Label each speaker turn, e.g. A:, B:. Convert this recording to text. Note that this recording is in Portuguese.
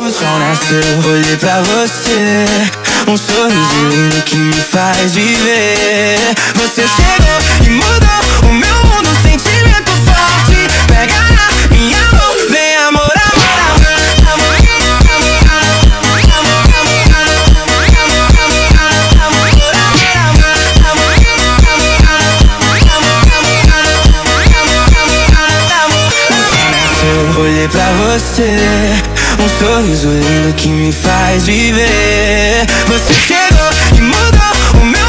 A: O sol nasceu, olhei pra você, um sorriso lindo que me faz viver. Você chegou e mudou o meu mundo, um sentimento forte. Pega na minha mão, vem amor, amor, amor. Olhei pra você, um sorriso lindo que me faz viver. Você chegou e mudou o meu